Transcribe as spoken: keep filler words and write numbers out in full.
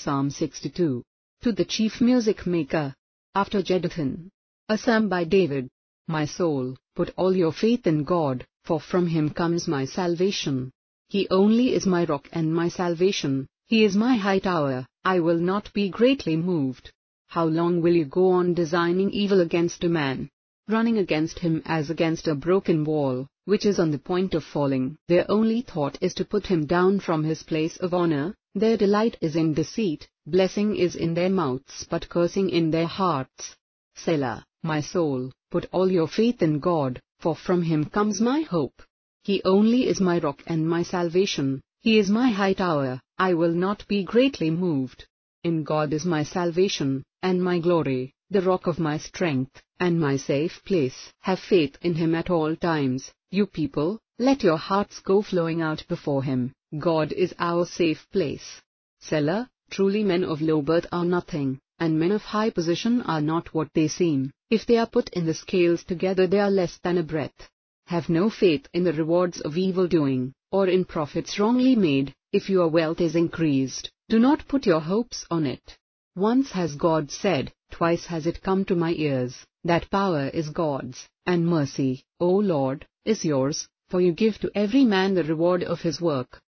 Psalm sixty-two. To the chief music maker. After Jeduthun. A psalm by David. My soul, put all your faith in God, for from him comes my salvation. He only is my rock and my salvation, he is my high tower, I will not be greatly moved. How long will you go on designing evil against a man? Running against him as against a broken wall, which is on the point of falling. Their only thought is to put him down from his place of honor, their delight is in deceit, blessing is in their mouths but cursing in their hearts. Selah, my soul, put all your faith in God, for from him comes my hope. He only is my rock and my salvation, he is my high tower, I will not be greatly moved. In God is my salvation, and my glory, the rock of my strength, and my safe place. Have faith in him at all times, you people, let your hearts go flowing out before him. God is our safe place. Selah, truly men of low birth are nothing, and men of high position are not what they seem. If they are put in the scales together they are less than a breath. Have no faith in the rewards of evil doing, or in profits wrongly made. If your wealth is increased, do not put your hopes on it. Once has God said, twice has it come to my ears, that power is God's, and mercy, O Lord, is yours, for you give to every man the reward of his work.